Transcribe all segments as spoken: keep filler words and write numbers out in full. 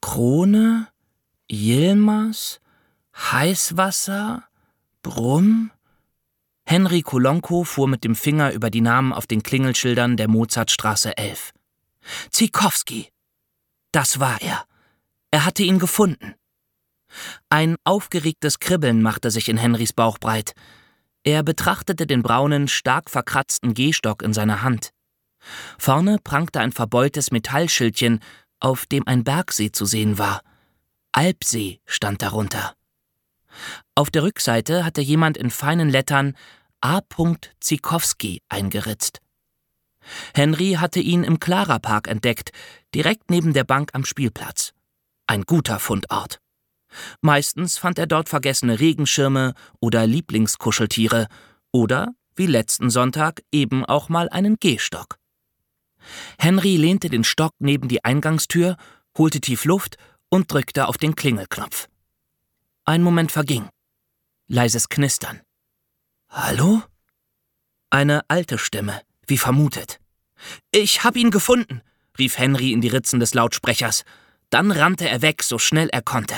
Krone, Yilmaz, Heißwasser, Brumm. Henry Kolonko fuhr mit dem Finger über die Namen auf den Klingelschildern der Mozartstraße elf. Ziekowski. Das war er. Er hatte ihn gefunden. Ein aufgeregtes Kribbeln machte sich in Henrys Bauch breit. Er betrachtete den braunen, stark verkratzten Gehstock in seiner Hand. Vorne prangte ein verbeultes Metallschildchen, auf dem ein Bergsee zu sehen war. Alpsee stand darunter. Auf der Rückseite hatte jemand in feinen Lettern A. Ziekowski eingeritzt. Henry hatte ihn im Clara-Park entdeckt, direkt neben der Bank am Spielplatz. Ein guter Fundort. Meistens fand er dort vergessene Regenschirme oder Lieblingskuscheltiere oder, wie letzten Sonntag, eben auch mal einen Gehstock. Henry lehnte den Stock neben die Eingangstür, holte tief Luft und drückte auf den Klingelknopf. Ein Moment verging. Leises Knistern. »Hallo?« Eine alte Stimme, wie vermutet. »Ich hab ihn gefunden«, rief Henry in die Ritzen des Lautsprechers. Dann rannte er weg, so schnell er konnte.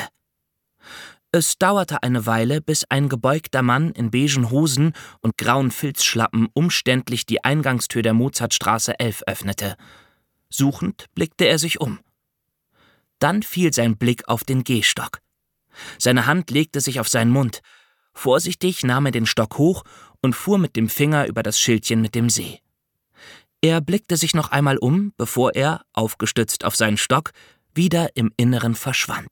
Es dauerte eine Weile, bis ein gebeugter Mann in beigen Hosen und grauen Filzschlappen umständlich die Eingangstür der Mozartstraße elf öffnete. Suchend blickte er sich um. Dann fiel sein Blick auf den Gehstock. Seine Hand legte sich auf seinen Mund. Vorsichtig nahm er den Stock hoch und fuhr mit dem Finger über das Schildchen mit dem See. Er blickte sich noch einmal um, bevor er, aufgestützt auf seinen Stock, wieder im Inneren verschwand.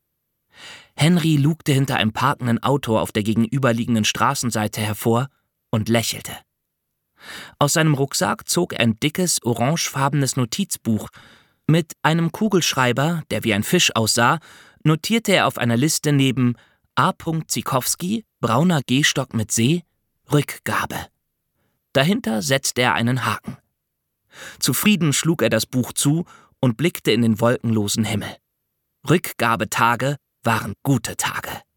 Henry lugte hinter einem parkenden Auto auf der gegenüberliegenden Straßenseite hervor und lächelte. Aus seinem Rucksack zog er ein dickes, orangefarbenes Notizbuch. Mit einem Kugelschreiber, der wie ein Fisch aussah, notierte er auf einer Liste neben A. Ziekowski, brauner Gehstock mit See, Rückgabe. Dahinter setzte er einen Haken. Zufrieden schlug er das Buch zu und blickte in den wolkenlosen Himmel. Rückgabetage waren gute Tage.